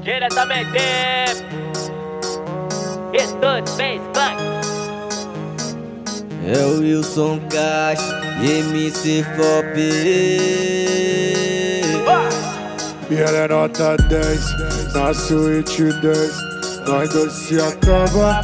Diretamente Estúdio Face Black. É o Wilson Castro e MC Pop. E ela é nota 10, na suíte 10, nós dois se acaba.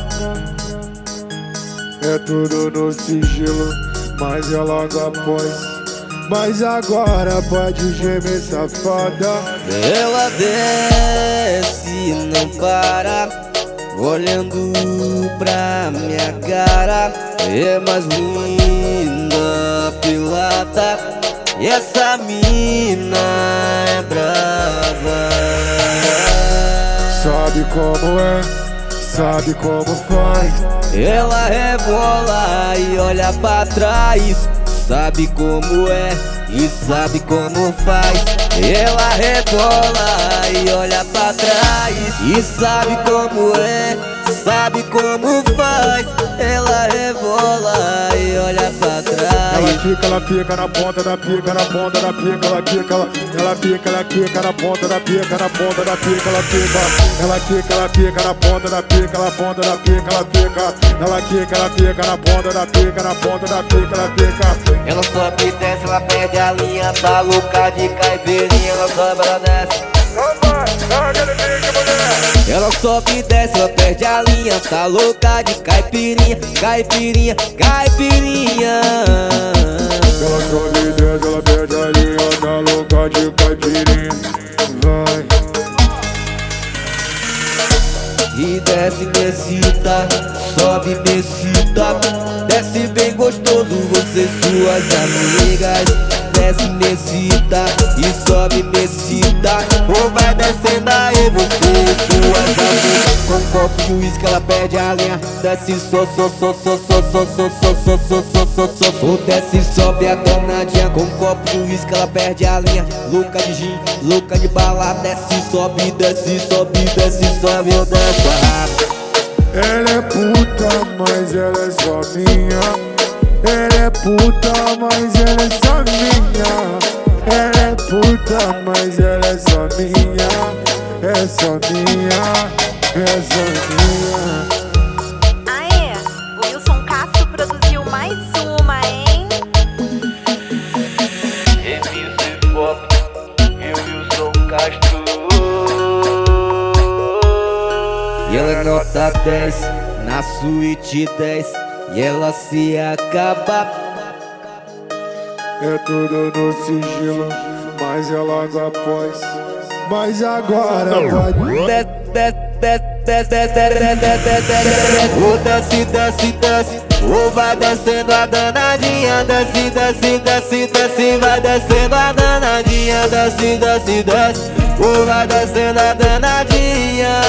É tudo no sigilo, mas é logo após. Mas agora pode gemer, safada. Ela desce e não para, olhando pra minha cara. É mais linda, pilata, e essa mina é brava. Sabe como é, sabe como faz. Ela rebola e olha pra trás. Sabe como é e sabe como faz. Ela rebola e olha pra trás. E sabe como é, sabe como faz. Ela rebola e olha pra trás. Ela pica na ponta da pica, na ponta da pica, ela quica na ponta da pica, na ponta da pica, ela pica. Ela pica na ponta da pica, na ponta da pica, ela pica. Ela pica na ponta da pica, na ponta da pica, ela pica. Ela sobe e desce, ela perde a linha, tá louca de caipirinha, ela sobe, ela desce. Ela sobe e desce, ela perde a linha, tá louca de caipirinha, caipirinha, caipirinha. Ela sobe e desce, ela perde a linha, tá louca de caipirinha. Vai. E desce, Messita, sobe, Messita. Desce bem gostoso, você e suas amigas. Desce, Messita, e sobe, Messita. Ou vai descendo aí, você e suas amigas. Com um copo de uísque ela perde a linha. Desce, ou desce, sobe a danadinha. Com um copo de uísque ela perde a linha. Louca de gin, louca de bala. Desce, sobe, desce, sobe, desce, sobe, eu desço rápido. Ela é puta, mas ela é só minha. Ela é puta, mas ela é só minha. Ela é puta, mas ela é só minha. É só minha, é só minha. Aê, o Wilson Castro produziu mais uma, hein? MC Pop e o Wilson Castro. E ela é nota 10, na suíte 10, e ela se acaba. É tudo no sigilo, mas é logo após. Mas agora pode. Ou desce, desce, desce, ou vai descendo a danadinha. Desce, desce, desce, desce, vai descendo a danadinha. Desce, desce, desce, ou vai descendo a danadinha.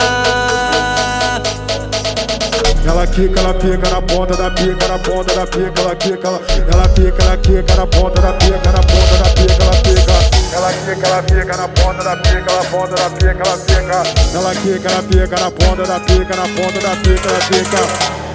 Ela pica na ponta da pica, na ponta da pica, ela quica na ponta da pica, na ponta da pica, ela pica. Ela pica na ponta da pica, na ponta da pica, ela pica. Ela pica na ponta da pica, na ponta da pica, ela pica.